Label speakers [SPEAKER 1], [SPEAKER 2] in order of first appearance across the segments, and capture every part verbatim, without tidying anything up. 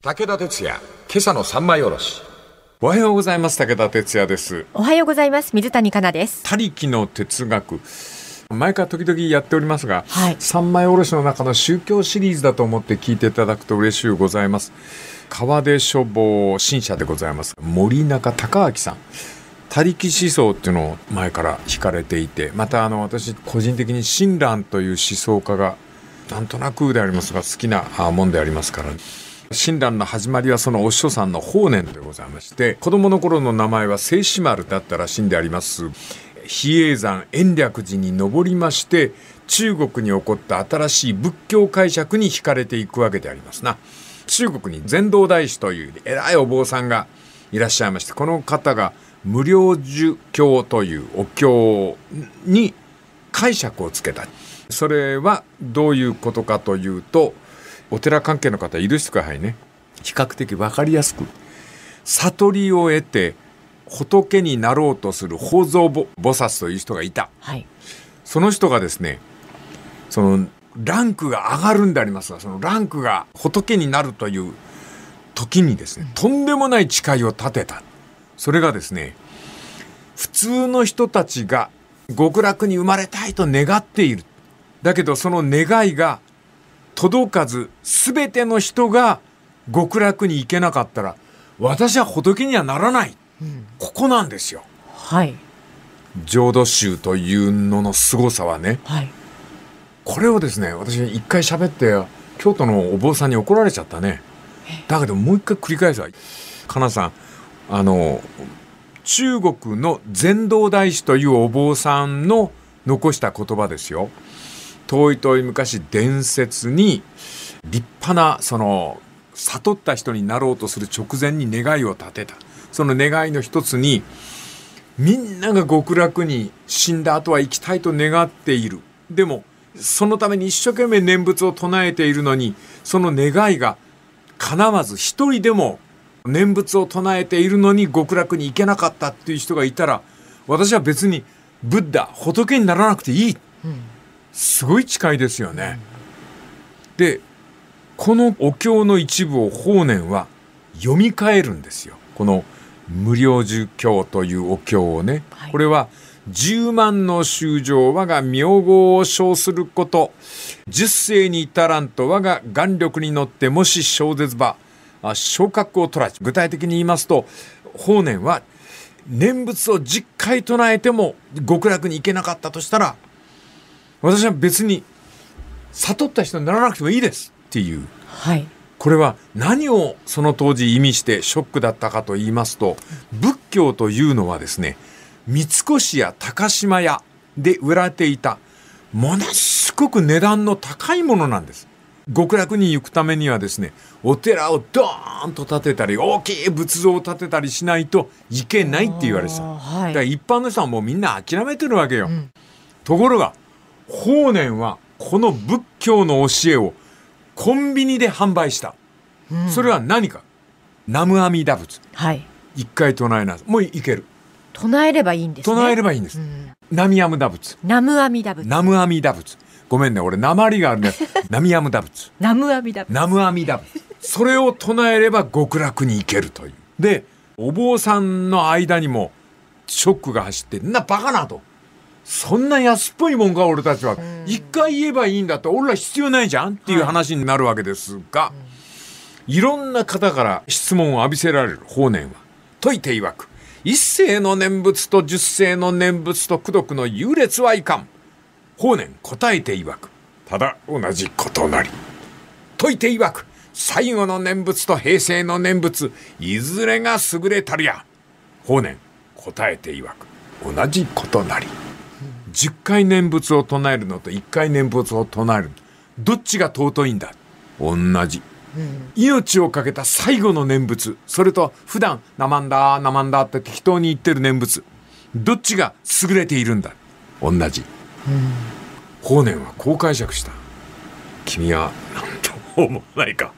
[SPEAKER 1] 武田鉄矢、今朝の三枚おろし。
[SPEAKER 2] おはようございます。武田鉄矢です。
[SPEAKER 3] おはようございます。水谷香奈です。
[SPEAKER 2] 他力の哲学、前から時々やっておりますが、
[SPEAKER 3] はい、
[SPEAKER 2] 三枚おろしの中の宗教シリーズだと思って聞いていただくと嬉しゅうございます。川出書房新社でございます森中孝明さん、他力思想っていうのを前から惹かれていて、またあの私個人的に親鸞という思想家がなんとなくでありますが好きなもんでありますから、親鸞の始まりはそのお師匠さんの法然でございまして、子供の頃の名前は聖子丸だったらしいんであります。比叡山延暦寺に登りまして、中国に起こった新しい仏教解釈に惹かれていくわけでありますな。中国に禅道大師という偉いお坊さんがいらっしゃいまして、この方が無量寿経というお経に解釈をつけた。それはどういうことかというと、お寺関係の方いる人がはいね、比較的分かりやすく、悟りを得て仏になろうとする法蔵菩薩という人がいた、
[SPEAKER 3] はい、
[SPEAKER 2] その人がですね、そのランクが上がるんでありますが、そのランクが仏になるという時にですね、とんでもない誓いを立てた。それがですね、普通の人たちが極楽に生まれたいと願っている。だけどその願いが届かず、すべての人が極楽に行けなかったら、私は仏にはならない、うん、ここなんですよ。
[SPEAKER 3] はい。
[SPEAKER 2] 浄土宗というのの凄さはね、
[SPEAKER 3] はい、
[SPEAKER 2] これをですね、私一回喋って京都のお坊さんに怒られちゃったね。だけどもう一回繰り返すわ。かなさん、あの中国の禅道大師というお坊さんの残した言葉ですよ。遠い遠い昔、伝説に立派なその悟った人になろうとする直前に願いを立てた。その願いの一つに、みんなが極楽に死んだ後は行きたいと願っている。でもそのために一生懸命念仏を唱えているのに、その願いが叶わず、一人でも念仏を唱えているのに極楽に行けなかったっていう人がいたら、私は別にブッダ、仏にならなくていい、うん、すごい誓いですよね、うん、でこのお経の一部を法然は読み替えるんですよ。この無量寿経というお経をね、はい、これは十万の衆生我が名号を称すること、十世に至らんと我が眼力に乗ってもし小絶ば昇格を取らず。具体的に言いますと、法然は念仏をじゅっかい唱えても極楽に行けなかったとしたら、私は別に悟った人にならなくてもいいですっていう、
[SPEAKER 3] はい、
[SPEAKER 2] これは何をその当時意味してショックだったかと言いますと、仏教というのはですね、三越や高島屋で売られていたものすごく値段の高いものなんです。極楽に行くためにはですね、お寺をドーンと建てたり大きい仏像を建てたりしないといけないって言われてた、はい、だから一般の人はもうみんな諦めてるわけよ、うん、ところが法然はこの仏教の教えをコンビニで販売した、うん、それは何か、南無阿弥陀仏、はい、一回唱えなさい、もういける、
[SPEAKER 3] 唱えればいいんですね。
[SPEAKER 2] 唱えればいいんです、うん、南無阿弥陀仏、
[SPEAKER 3] 南無阿弥陀仏、
[SPEAKER 2] 南無阿弥陀仏、ごめんね、俺訛りがあるね。南無阿弥陀仏、
[SPEAKER 3] 南無阿弥陀仏、
[SPEAKER 2] 南無阿弥陀仏、それを唱えれば極楽に行けるという。で、お坊さんの間にもショックが走って、なバカなと、そんな安っぽいもんか俺たちは、一回言えばいいんだと、俺ら必要ないじゃんっていう話になるわけですが、はい、いろんな方から質問を浴びせられる法然は説いて曰く、一世の念仏と十世の念仏と功徳の優劣はいかん。法然答えて曰く、ただ同じことなり。説いて曰く、最後の念仏と平成の念仏、いずれが優れたるや。法然答えて曰く、同じことなり。じゅっかい念仏を唱えるのといっかい念仏を唱える、どっちが尊いんだ。同じ、うん、命をかけた最後の念仏、それと普段なまんだなまんだって適当に言ってる念仏、どっちが優れているんだ。同じ、うん、法然はこう解釈した。君は何と思わないか。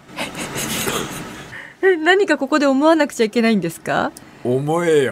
[SPEAKER 3] 何かここで思わなくちゃいけないんですか。
[SPEAKER 2] 思えよ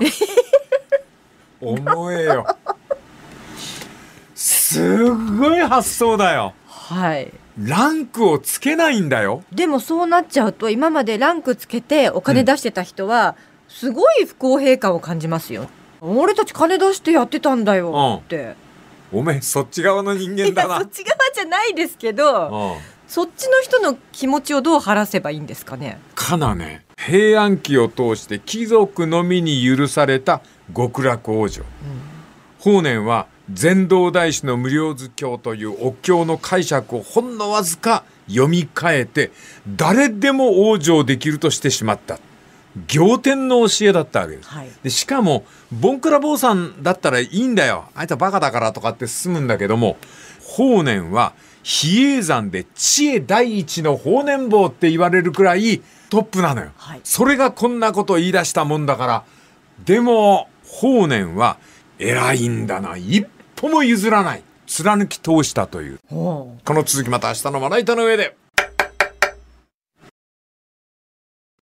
[SPEAKER 2] 思えよすごい発想だよ。
[SPEAKER 3] はい。
[SPEAKER 2] ランクをつけないんだよ。
[SPEAKER 3] でもそうなっちゃうと今までランクつけてお金出してた人はすごい不公平感を感じますよ。俺たち金出してやってたんだよって、
[SPEAKER 2] うん、おめえそっち側の人間だな。
[SPEAKER 3] いやそっち側じゃないですけど、うん、そっちの人の気持ちをどう晴らせばいいんですかね。
[SPEAKER 2] かなね、平安期を通して貴族のみに許された極楽往生、うん、法然は禅道大師の無量寿経というお経の解釈をほんのわずか読み替えて誰でも往生できるとしてしまった。仰天の教えだったわけです、はい、でしかもボンクラ坊さんだったらいいんだよ、あいつはバカだからとかって進むんだけども、法然は比叡山で知恵第一の法然坊って言われるくらいトップなのよ、はい、それがこんなことを言い出したもんだから。でも法然は偉いんだな、一歩も譲らない、貫き通したという。この続きまた明日のまな板の上で。